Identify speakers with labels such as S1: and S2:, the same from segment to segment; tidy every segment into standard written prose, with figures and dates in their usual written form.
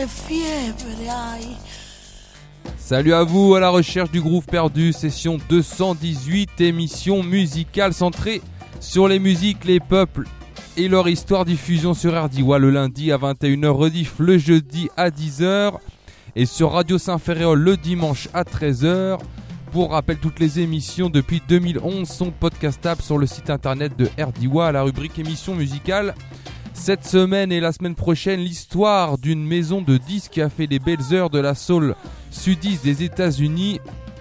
S1: fiebre hay.
S2: Salut à vous, à la recherche du groove perdu, session 218, émission musicale centrée sur les musiques, les peuples et leur histoire. Diffusion sur RDIWA le lundi à 21h, rediff le jeudi à 10h et sur Radio Saint-Ferréol le dimanche à 13h. Pour rappel, toutes les émissions depuis 2011 sont podcastables sur le site internet de RDIWA à la rubrique émissions musicales. Cette semaine et la semaine prochaine, l'histoire d'une maison de disques qui a fait les belles heures de la soul sudiste des États-Unis,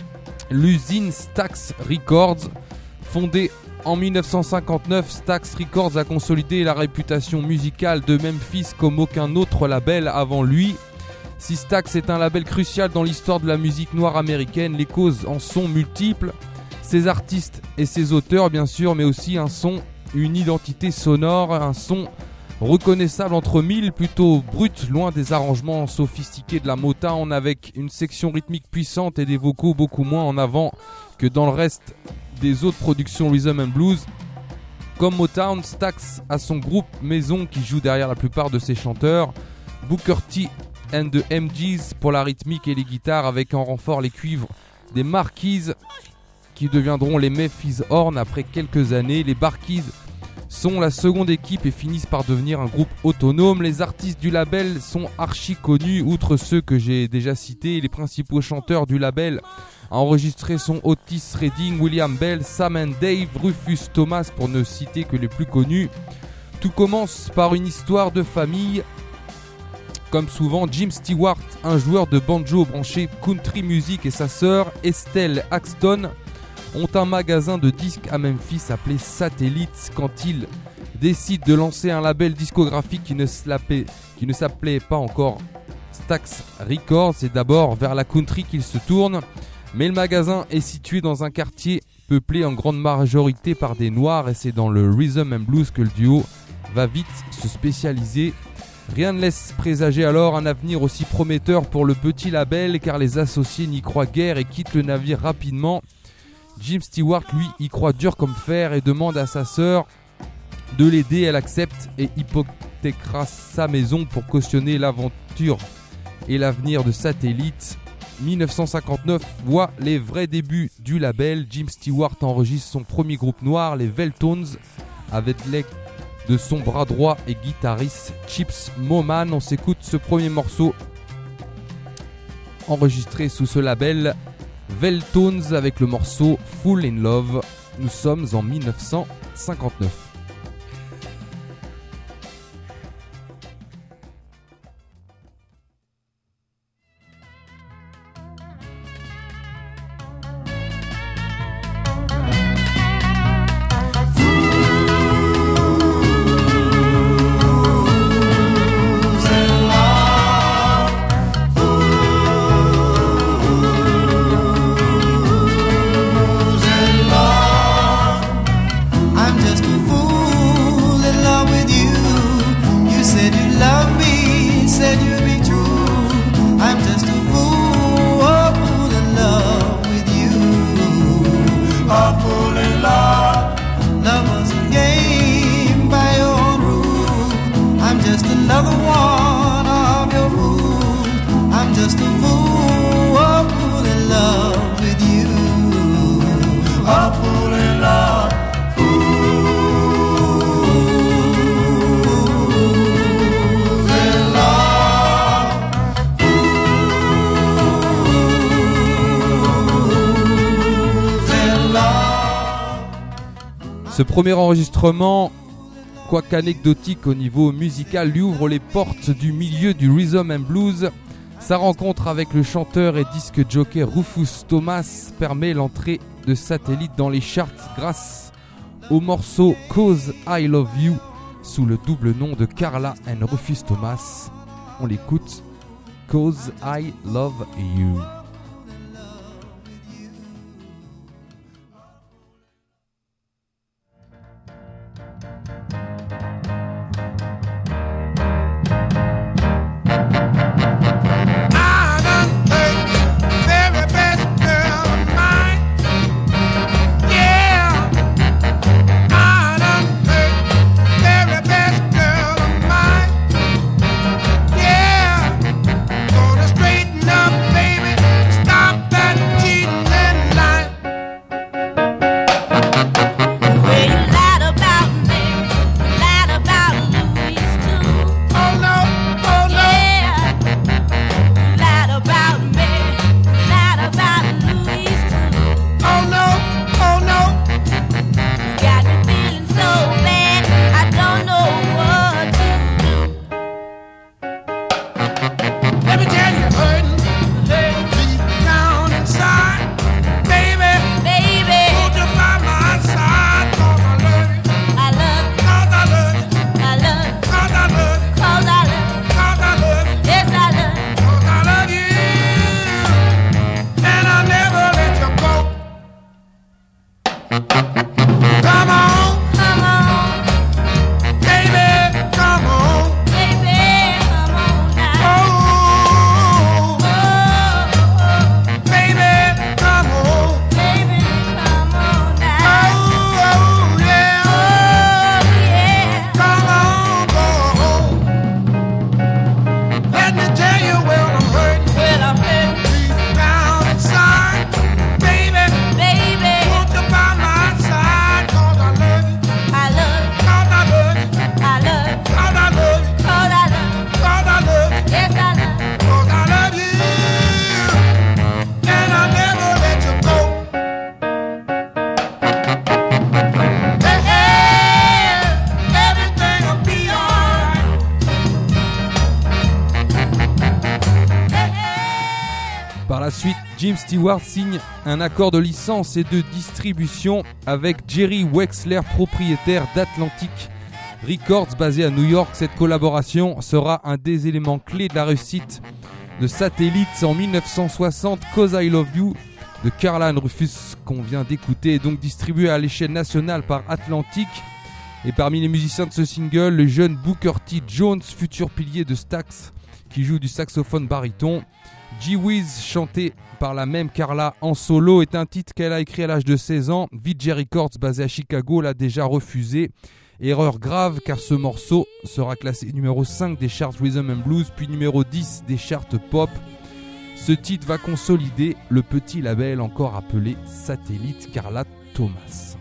S2: l'usine Stax Records. Fondée en 1959, Stax Records a consolidé la réputation musicale de Memphis comme aucun autre label avant lui. Si Stax est un label crucial dans l'histoire de la musique noire américaine, les causes en sont multiples. Ses artistes et ses auteurs bien sûr, mais aussi un son, une identité sonore, un son reconnaissable entre mille, plutôt brut, loin des arrangements sophistiqués de la Motown, avec une section rythmique puissante et des vocaux beaucoup moins en avant que dans le reste des autres productions rhythm and blues. Comme Motown, Stax a son groupe maison qui joue derrière la plupart de ses chanteurs, Booker T and the MGs pour la rythmique et les guitares, avec en renfort les cuivres des Marquis qui deviendront les Memphis Horn après quelques années. Les Barkeys sont la seconde équipe et finissent par devenir un groupe autonome. Les artistes du label sont archi connus, outre ceux que j'ai déjà cités. Les principaux chanteurs du label à enregistrer sont Otis Redding, William Bell, Sam and Dave, Rufus Thomas pour ne citer que les plus connus. Tout commence par une histoire de famille. Comme souvent, Jim Stewart, un joueur de banjo branché country music, et sa sœur Estelle Axton ont un magasin de disques à Memphis appelé Satellite. Quand ils décident de lancer un label discographique qui ne s'appelait pas encore Stax Records, c'est d'abord vers la country qu'ils se tournent. Mais le magasin est situé dans un quartier peuplé en grande majorité par des noirs, et c'est dans le rhythm and blues que le duo va vite se spécialiser. Rien ne laisse présager alors un avenir aussi prometteur pour le petit label, car les associés n'y croient guère et quittent le navire rapidement. Jim Stewart, lui, y croit dur comme fer et demande à sa sœur de l'aider. Elle accepte et hypothéquera sa maison pour cautionner l'aventure et l'avenir de Satellite. 1959 voit les vrais débuts du label. Jim Stewart enregistre son premier groupe noir, les Veltones, avec l'aide de son bras droit et guitariste Chips Moman. On s'écoute ce premier morceau enregistré sous ce label, Veltones, avec le morceau Full in Love. Nous sommes en 1959. Ce premier enregistrement, quoique anecdotique au niveau musical, lui ouvre les portes du milieu du rhythm and blues. Sa rencontre avec le chanteur et disque jockey Rufus Thomas permet l'entrée de Satellite dans les charts grâce au morceau Cause I Love You sous le double nom de Carla and Rufus Thomas. On l'écoute, Cause I Love You. Jim Stewart signe un accord de licence et de distribution avec Jerry Wexler, propriétaire d'Atlantic Records basé à New York. Cette collaboration sera un des éléments clés de la réussite de Satellite en 1960. Cause I Love You de Carla Ann Rufus qu'on vient d'écouter est donc distribué à l'échelle nationale par Atlantic. Et parmi les musiciens de ce single, le jeune Booker T. Jones, futur pilier de Stax, qui joue du saxophone baryton. Gee Whiz, chanté par la même Carla en solo, est un titre qu'elle a écrit à l'âge de 16 ans. VJ Records, basé à Chicago, l'a déjà refusé. Erreur grave car ce morceau sera classé numéro 5 des charts Rhythm and Blues, puis numéro 10 des charts pop. Ce titre va consolider le petit label encore appelé Satellite Carla Thomas.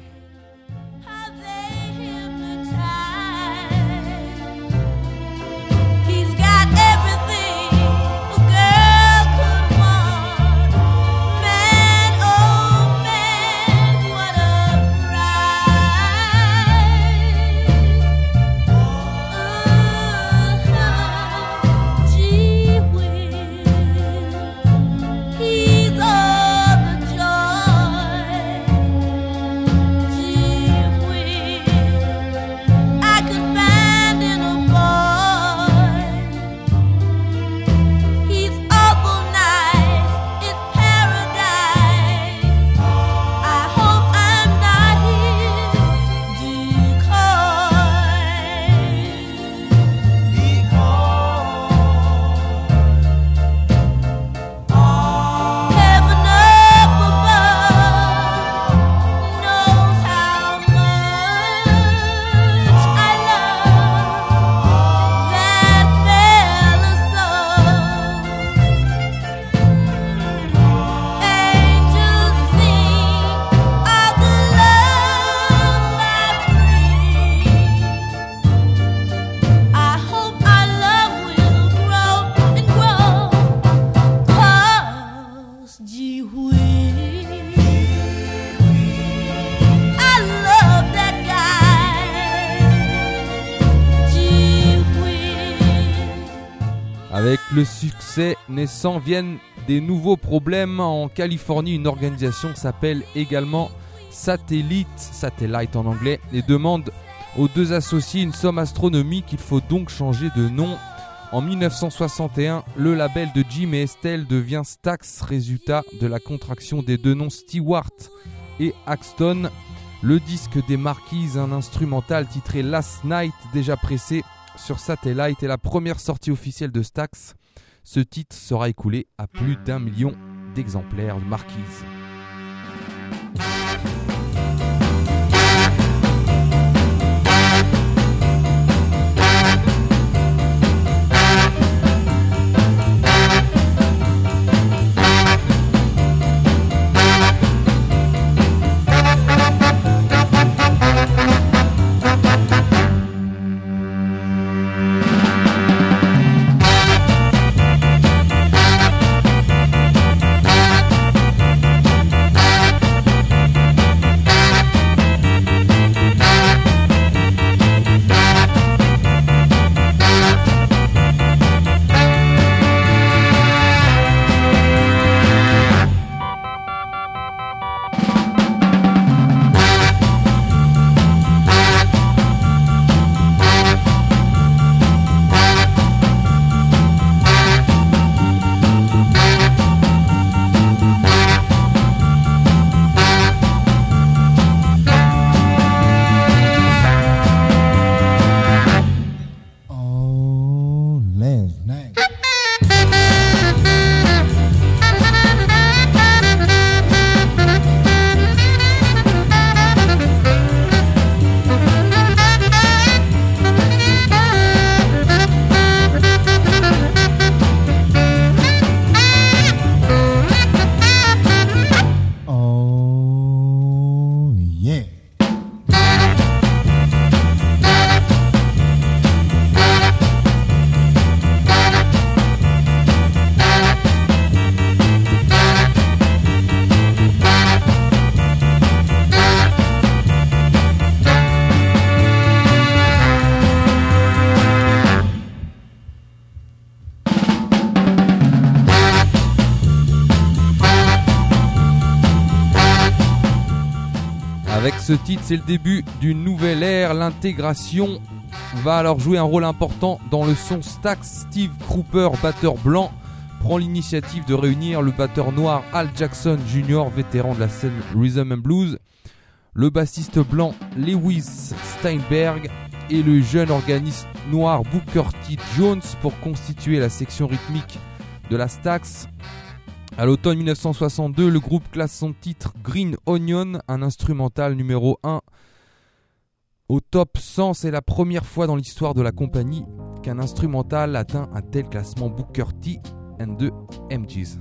S2: Avec le succès naissant viennent des nouveaux problèmes. En Californie, une organisation s'appelle également Satellite en anglais, et demande aux deux associés une somme astronomique. Il faut donc changer de nom. En 1961, le label de Jim et Estelle devient Stax, résultat de la contraction des deux noms Stewart et Axton. Le disque des Marquises, un instrumental titré Last Night, déjà pressé sur Satellite, est la première sortie officielle de Stax. Ce titre sera écoulé à plus d'1 million d'exemplaires de Marquises. Avec ce titre, c'est le début d'une nouvelle ère. L'intégration va alors jouer un rôle important dans le son Stax. Steve Cropper, batteur blanc, prend l'initiative de réunir le batteur noir Al Jackson Jr., vétéran de la scène Rhythm and Blues, le bassiste blanc Lewis Steinberg et le jeune organiste noir Booker T. Jones pour constituer la section rythmique de la Stax. À l'automne 1962, le groupe classe son titre Green Onion, un instrumental numéro 1 au top 100. C'est la première fois dans l'histoire de la compagnie qu'un instrumental atteint un tel classement. Booker T and the MGs.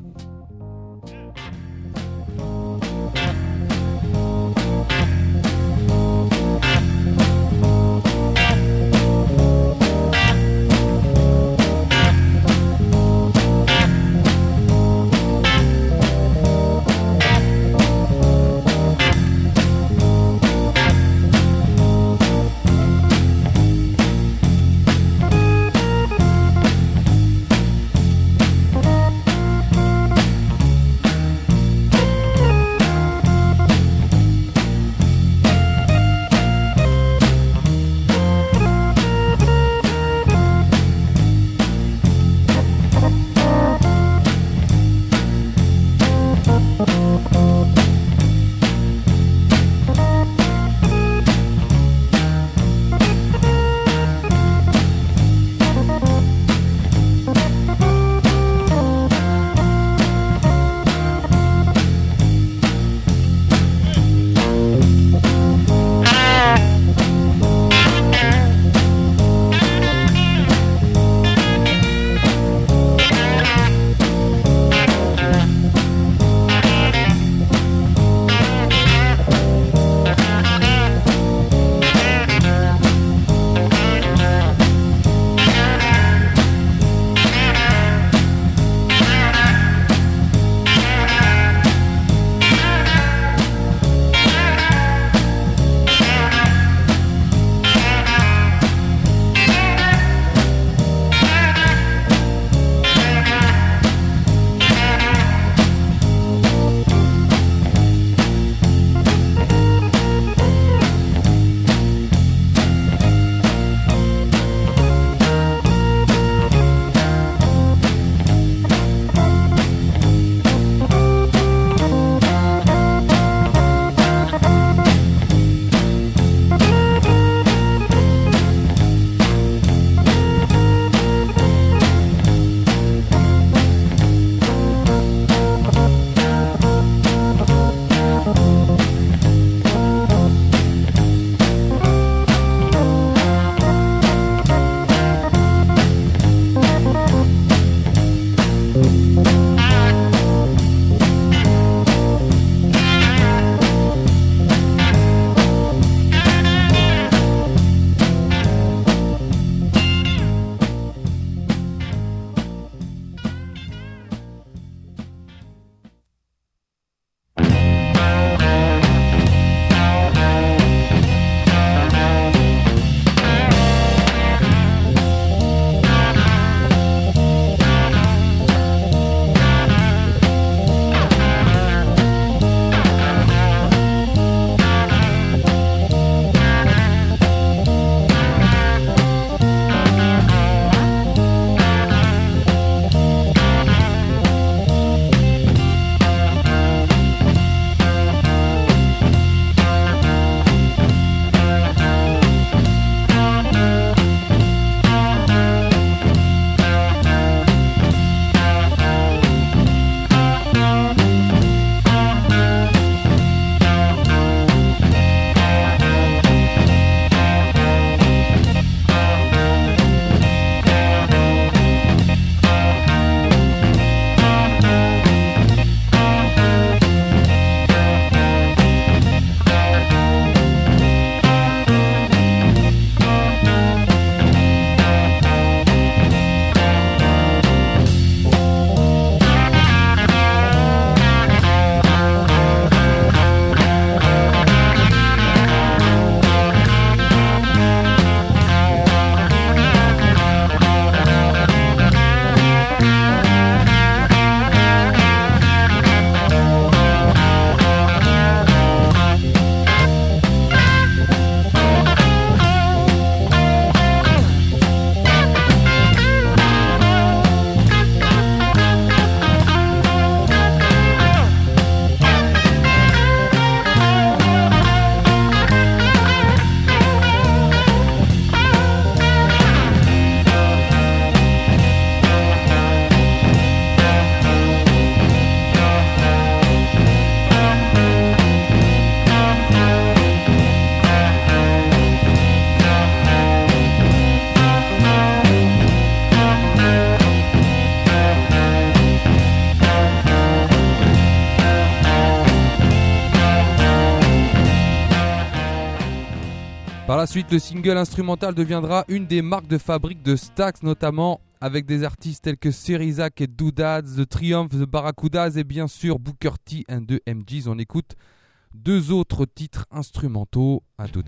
S2: Par la suite, le single instrumental deviendra une des marques de fabrique de Stax, notamment avec des artistes tels que Serizac et Doodads, The Triumph, The Barracudas et bien sûr Booker T and the MGs. On écoute 2 autres titres instrumentaux. À tout.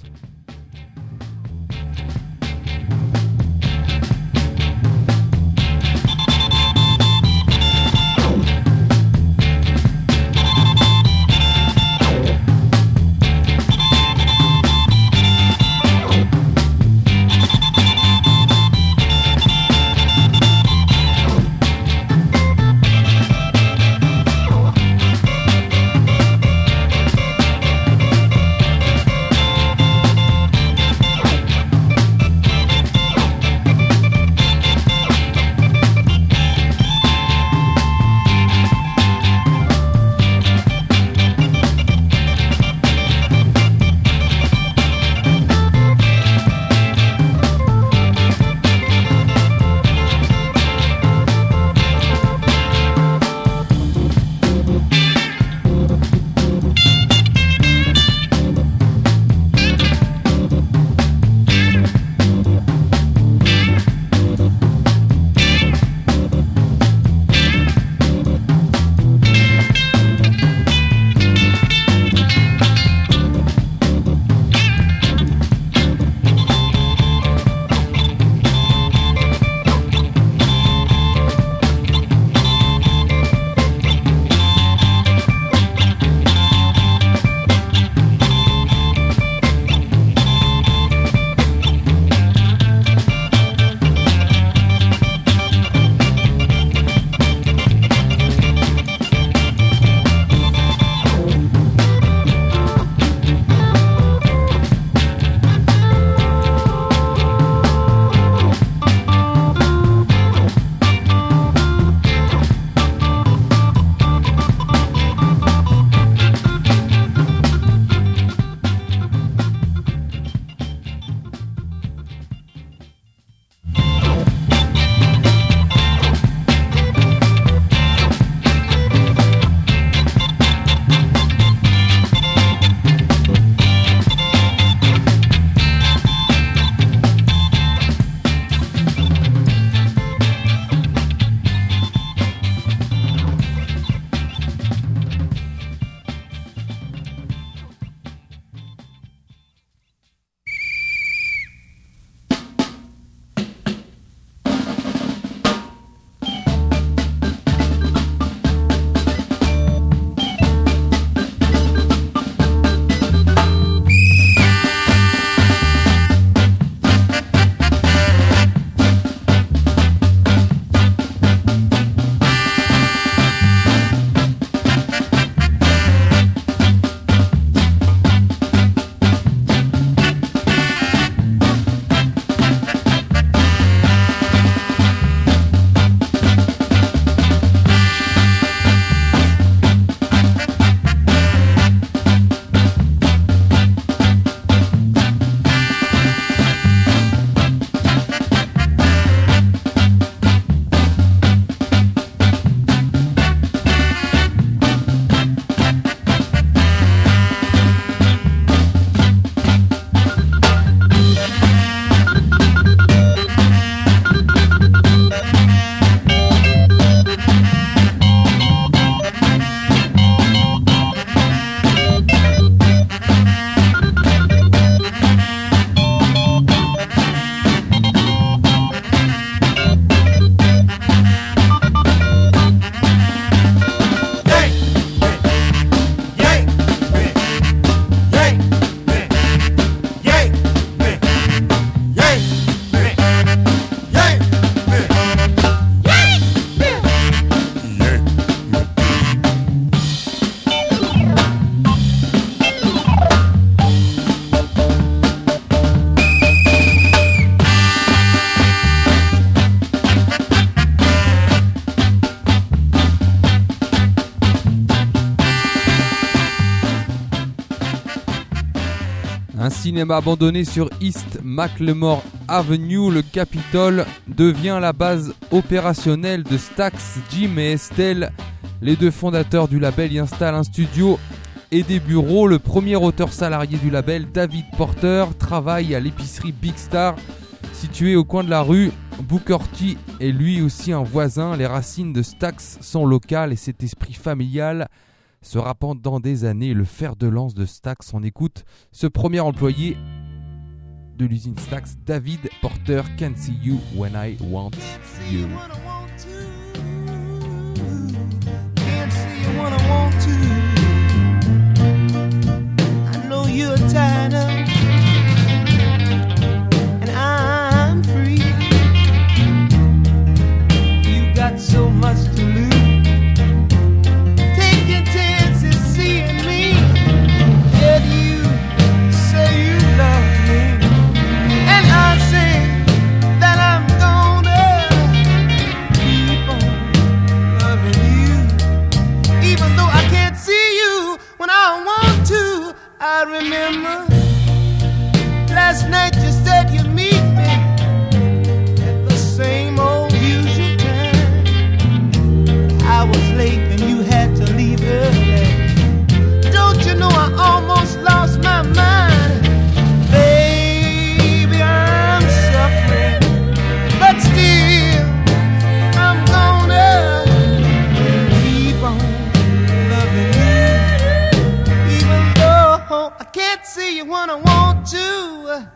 S2: Un cinéma abandonné sur East McLemore Avenue, le Capitole, devient la base opérationnelle de Stax. Jim et Estelle, les deux fondateurs du label, y installent un studio et des bureaux. Le premier auteur salarié du label, David Porter, travaille à l'épicerie Big Star, située au coin de la rue. Booker T est lui aussi un voisin. Les racines de Stax sont locales et cet esprit familial sera pendant des années le fer de lance de Stax. On écoute ce premier employé de l'usine Stax, David Porter, Can't See You When I Want You.
S1: Can't see you when I want to. I know you're tired of, and I'm free. You got so much to lose. Take your chances seeing me. Yet you say you love me, and I say that I'm gonna keep on loving you. Even though I can't see you when I want to. I remember last night you said you'd meet me at the same old usual time. I was late and you had to leave early. Don't you know I almost lost my mind? Baby, I'm suffering, but still I'm gonna keep on loving you. Even though I can't see you when I want to.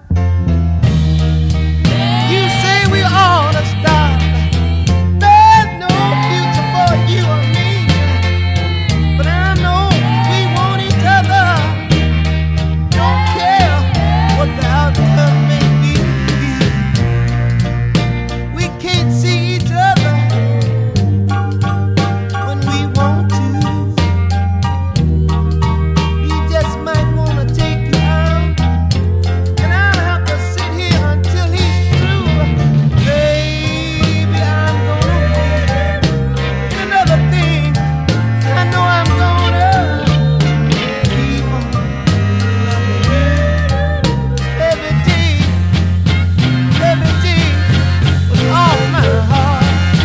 S1: You say we ought to stop. There's no future for you or me, but I know we want each other. Don't care what the outcome may be. We can't see each other when we want to. He just might wanna take you out, and I'll have to sit here until he's through. Baby, I'm gonna wait. Another thing, I know I'm gonna keep on loving you every day with all my heart.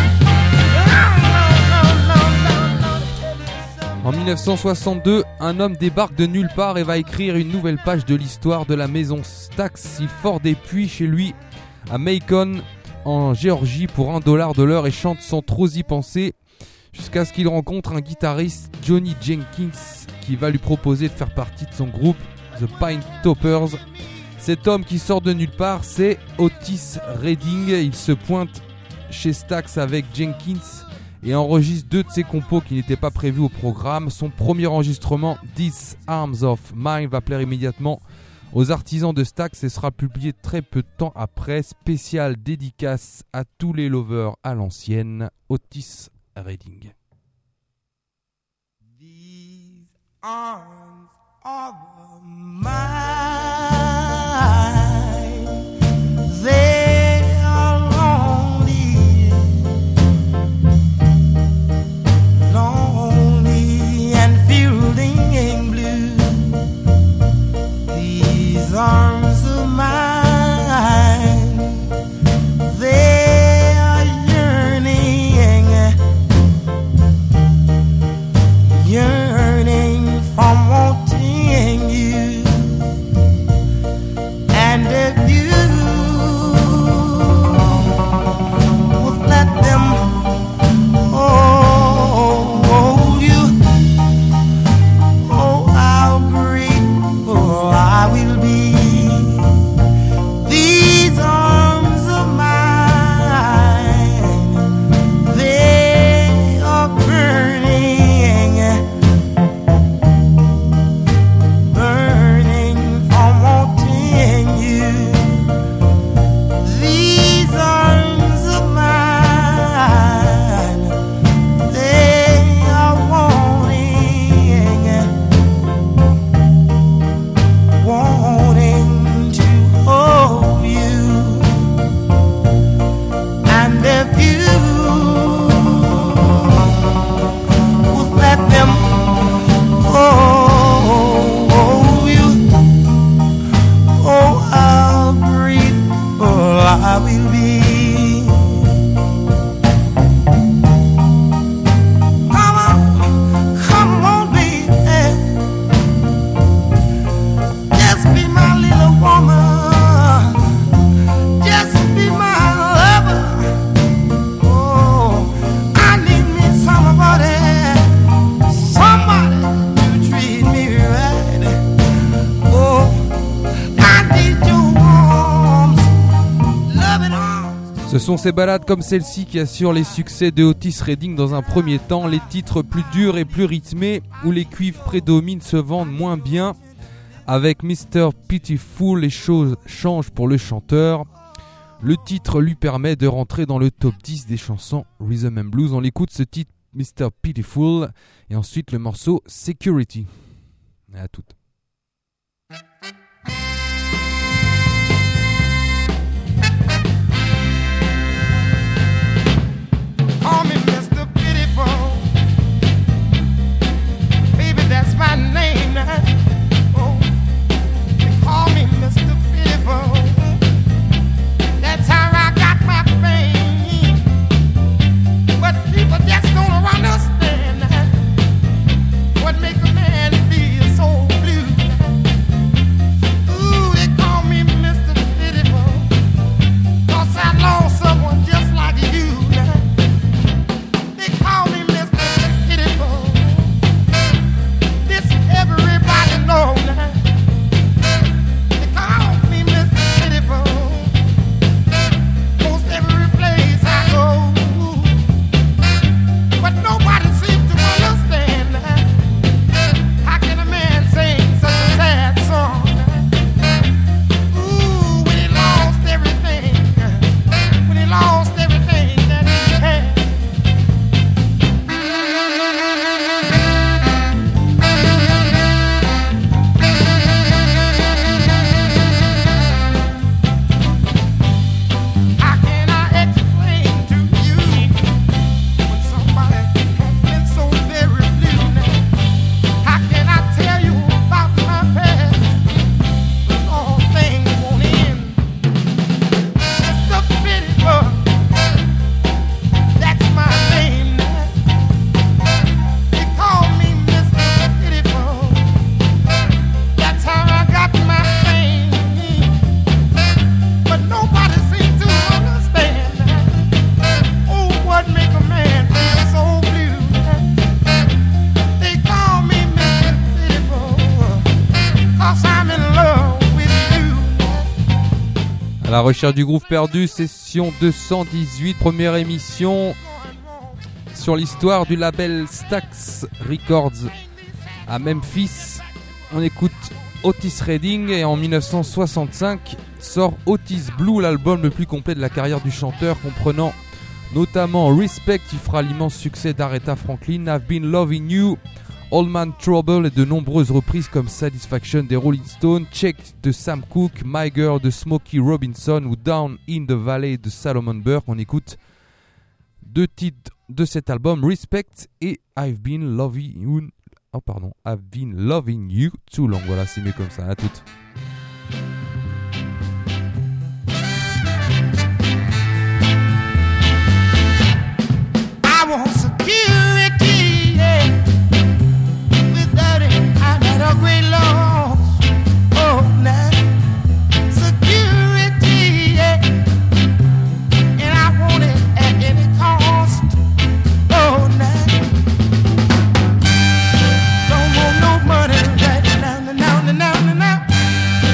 S2: En 1962, un homme débarque de nulle part et va écrire une nouvelle page de l'histoire de la maison Stax. Il fore des puits chez lui à Macon, en Géorgie, pour $1 de l'heure et chante sans trop y penser, jusqu'à ce qu'il rencontre un guitariste, Johnny Jenkins, qui va lui proposer de faire partie de son groupe, The Pine Toppers. Cet homme qui sort de nulle part, c'est Otis Redding. Il se pointe chez Stax avec Jenkins et enregistre 2 de ses compos qui n'étaient pas prévus au programme. Son premier enregistrement, These Arms of Mine, va plaire immédiatement aux artisans de Stax et sera publié très peu de temps après. Spécial dédicace à tous les lovers à l'ancienne, Otis Redding.
S1: These arms of mine, they are lonely, lonely and feeling blue. These arms of mine, they are yearning, yearning from wanting you. And if you would let them hold you, oh, how grateful I will be. These arms of mine, they are burning, burning from wanting you. These arms of mine, they are wanting, wanting to hold you. And if you would let them hold you, oh, how grateful I will be. Come on, baby.
S2: Ce sont ces ballades comme celle-ci qui assurent les succès de Otis Redding dans un premier temps. Les titres plus durs et plus rythmés, où les cuivres prédominent, se vendent moins bien. Avec Mr. Pitiful, les choses changent pour le chanteur. Le titre lui permet de rentrer dans le top 10 des chansons Rhythm and Blues. On l'écoute, ce titre Mr. Pitiful, et ensuite le morceau Security. À toutes.
S1: Call me Mr. Pitiful, baby, that's my name now. Oh, they call me Mr. Pitiful, that's how I got my fame. But people just don't understand what make a man feel so blue. Ooh, they call me Mr. Pitiful, 'cause I lost someone just like you. Call me Mr. Pitiful. This everybody know now. They call me Mr. Pitiful. Most every place I go, but nobody seems to understand now. How can a man sing such a sad song? Ooh, when he lost everything, when he lost everything that he had.
S2: À la recherche du groove perdu, session 218, première émission sur l'histoire du label Stax Records à Memphis. On écoute Otis Redding et en 1965 sort Otis Blue, l'album le plus complet de la carrière du chanteur, comprenant notamment Respect qui fera l'immense succès d'Aretha Franklin, I've Been Loving You, Old Man Trouble et de nombreuses reprises comme Satisfaction des Rolling Stones, Check de Sam Cooke, My Girl de Smokey Robinson ou Down in the Valley de Salomon Burke. On écoute deux titres de cet album, Respect et I've Been Loving You Too Long. Voilà, c'est mieux comme ça. À toutes.
S1: I want security, yeah. A great loss, oh now, security, yeah, and I want it at any cost, oh now, don't want no money right now, now, now, now, now, now.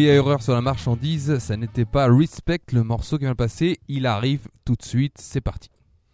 S2: y a erreur sur la marchandise, ça n'était pas Respect, le morceau qui vient de passer. Il arrive tout de suite, c'est parti.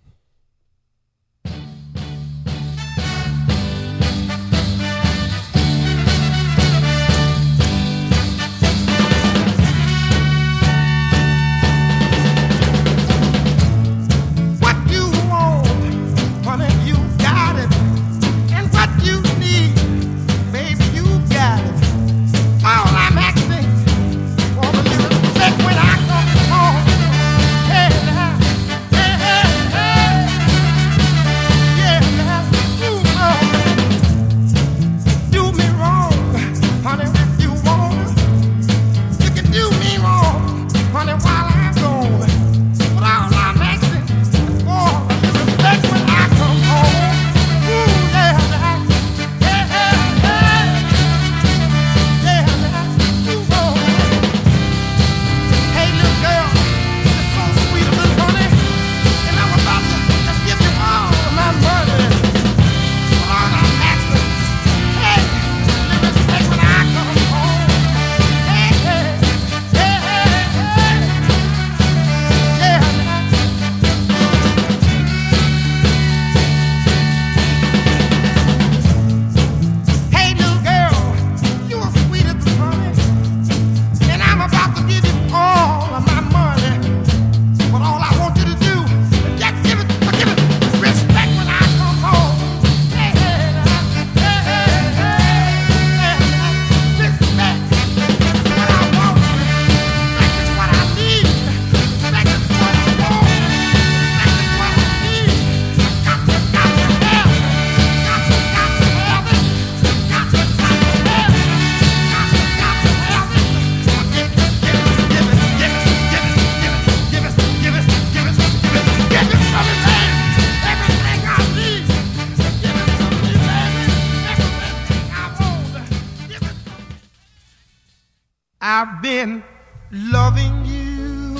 S1: I've been loving you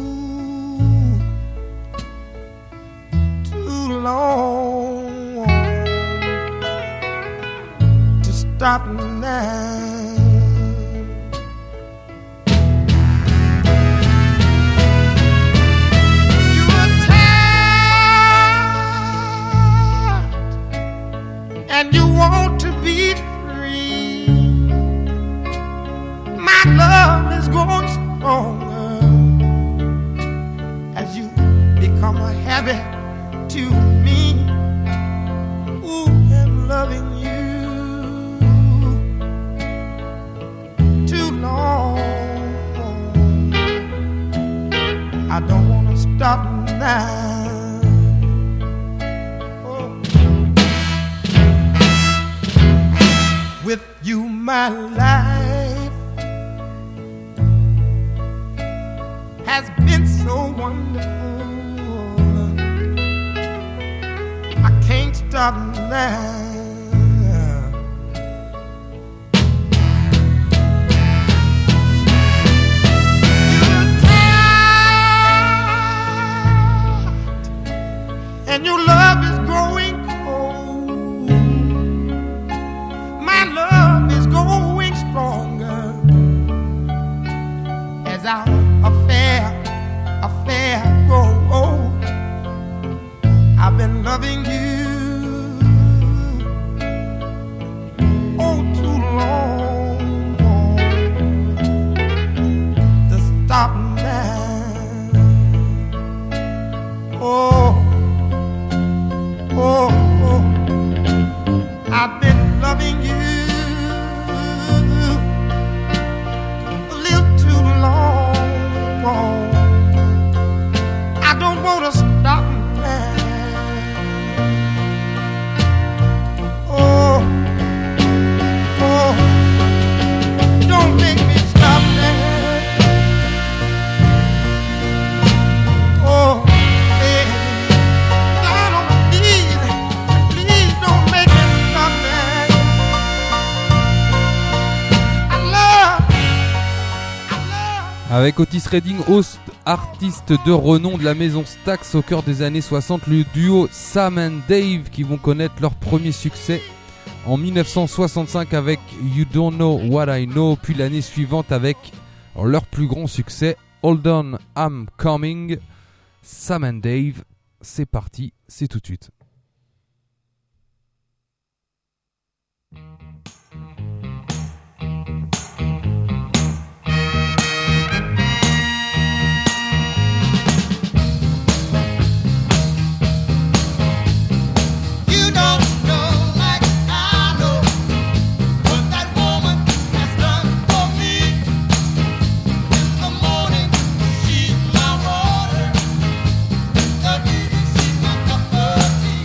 S1: too long to stop now. You were tired and you want to be free. My love is growing stronger as you become a habit to me. Ooh, and loving you too long. I don't want to stop now. Oh. With you, my life has been so wonderful. I can't stop now. You're tired, and your love is growing cold. My love is growing stronger as our affair grow old. I've been loving you oh too long to stop now. Oh, oh, oh. I've been loving you a little too long. I don't want to stop now. Oh, oh, don't make me stop now. Oh, baby, down on my knees, please don't make me stop now. I love.
S2: Avec Otis Redding, host artiste de renom de la maison Stax au cœur des années 60, le duo Sam and Dave qui vont connaître leur premier succès en 1965 avec You Don't Know What I Know, puis l'année suivante avec leur plus grand succès, Hold On, I'm Coming, Sam and Dave. C'est parti, c'est tout de suite.
S1: She's my water, the beauty, she's my cup of tea.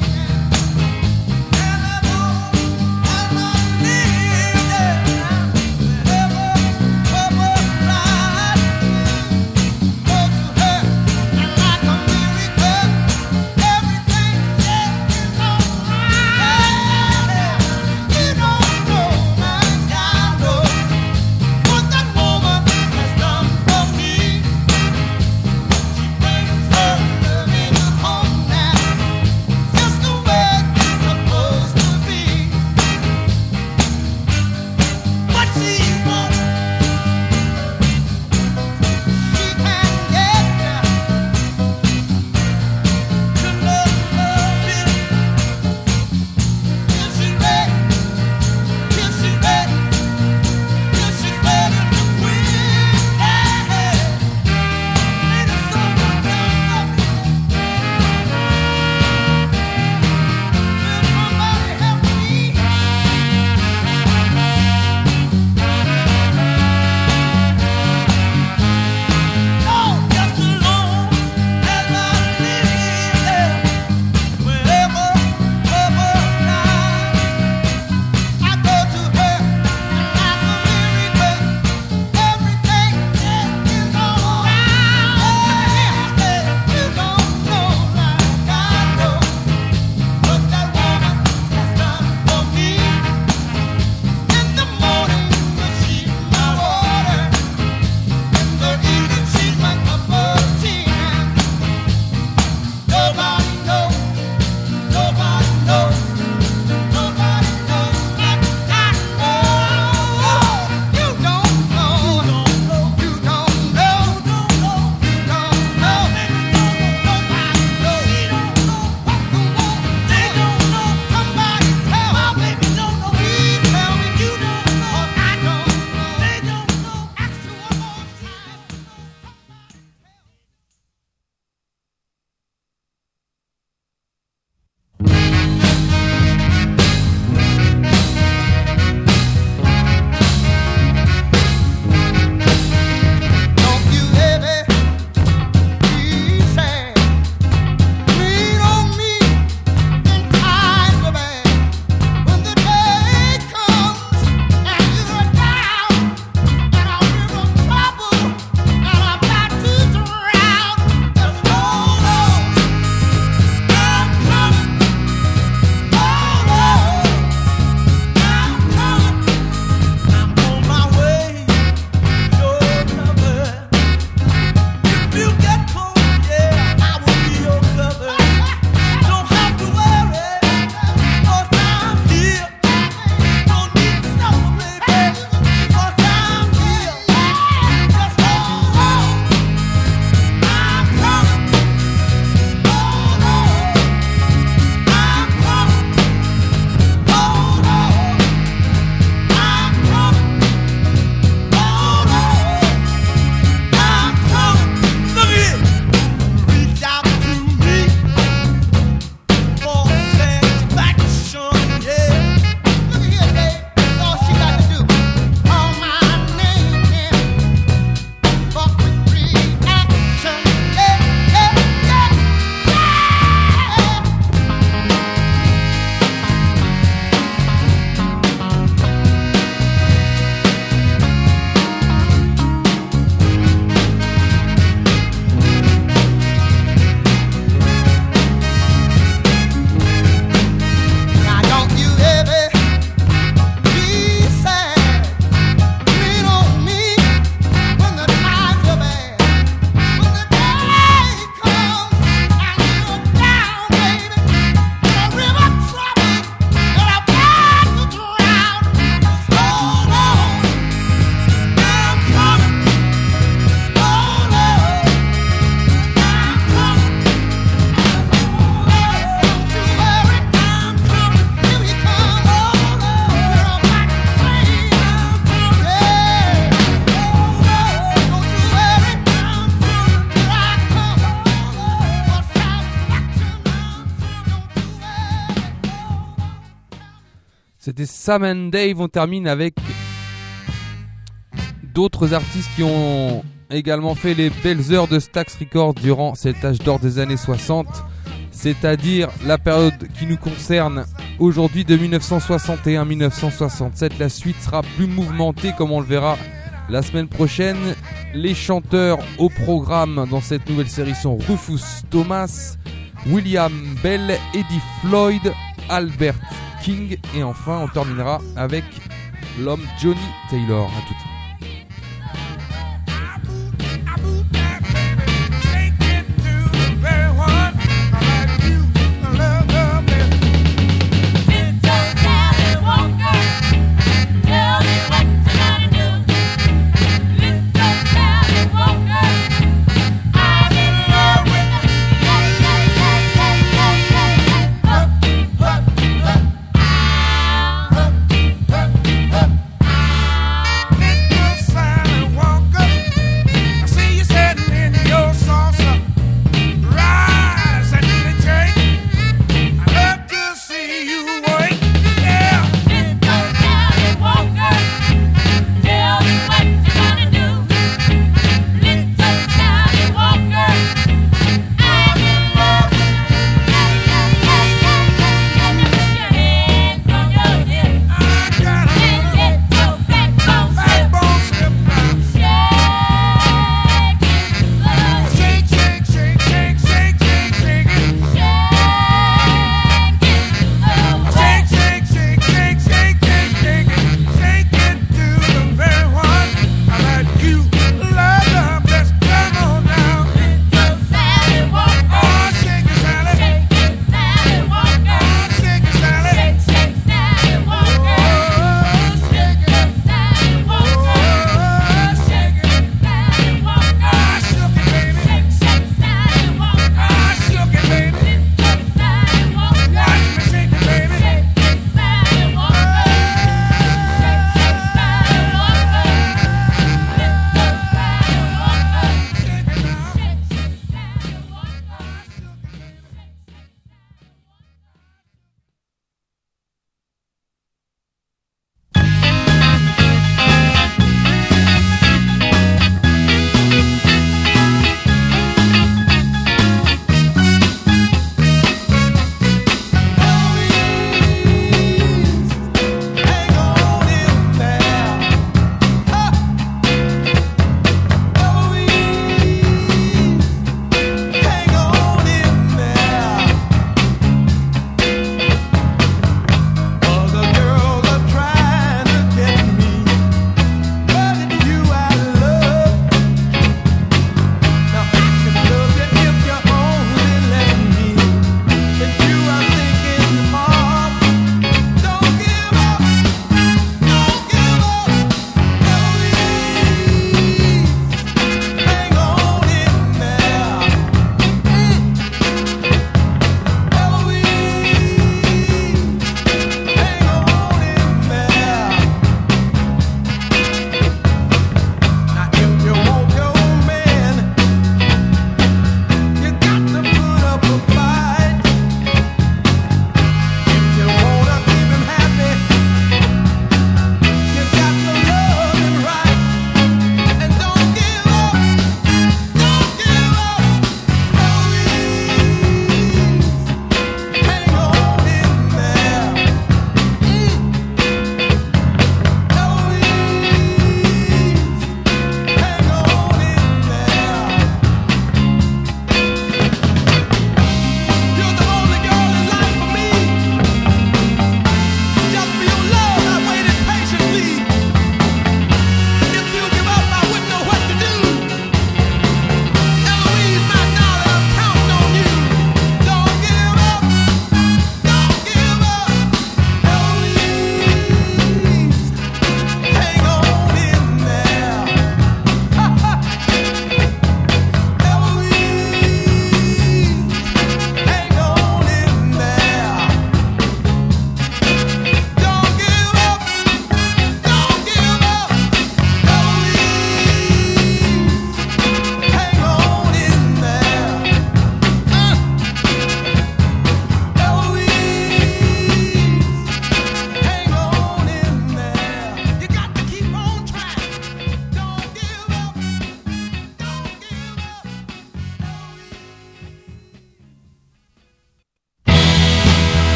S2: c'était Sam and Dave. On termine avec d'autres artistes qui ont également fait les belles heures de Stax Records durant cet âge d'or des années 60, c'est-à-dire la période qui nous concerne aujourd'hui de 1961-1967. La suite sera plus mouvementée comme on le verra la semaine prochaine. Les chanteurs au programme dans cette nouvelle série sont Rufus Thomas, William Bell, Eddie Floyd, Albert King et enfin on terminera avec l'homme Johnny Taylor. À tout de suite.
S1: Little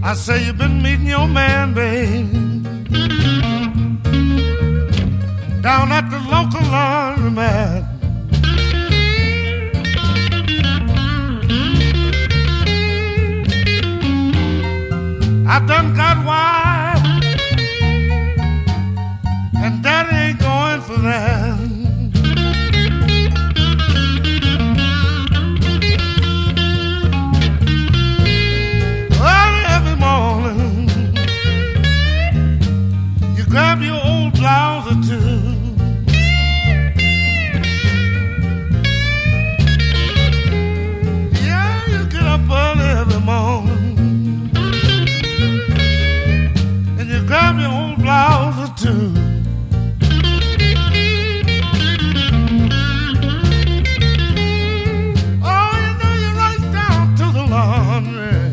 S1: I say you've been meeting your man, babe, down at the local laundromat. I done got wild, and Daddy ain't going for that. Early every morning, you grab your old blouse or two, yeah, you get up early every morning, grab your old blouse or two. Oh, you know you're right down to the laundry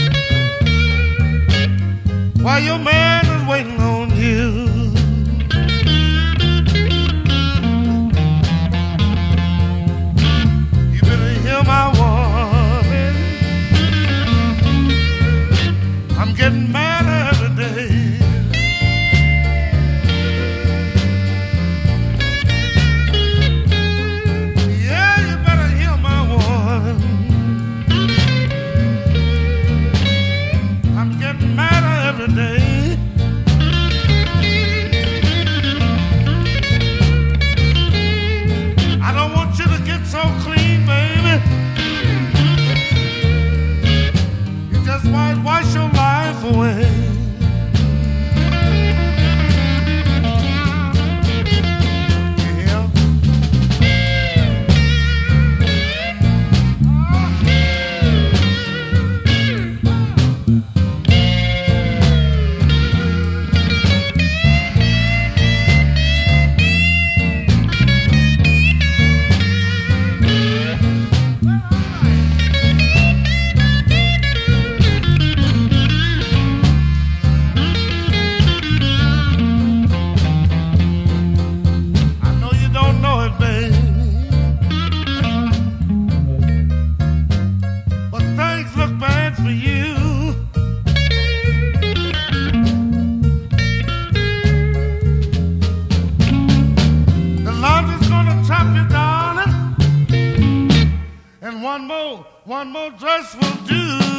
S1: while your man is waiting on you. You better hear my warning. I'm getting mad every day. Day. I don't want you to get so clean, baby. You just might wash your life away. One more dress will do.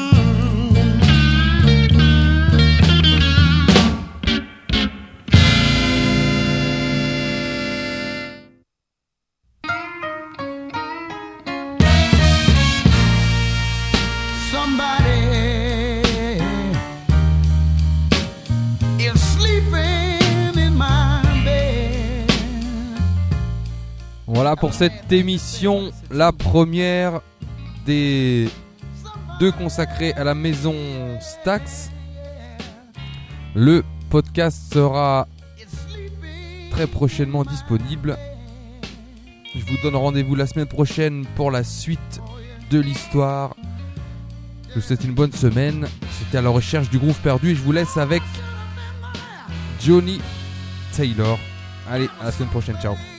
S1: Somebody is sleeping in my bed.
S2: Voilà pour cette émission, la première des deux consacrés à la maison Stax. Le podcast sera très prochainement disponible. Je vous donne rendez-vous la semaine prochaine pour la suite de l'histoire. Je vous souhaite une bonne semaine. C'était à la recherche du groove perdu et je vous laisse avec Johnny Taylor. Allez, à la semaine prochaine, ciao.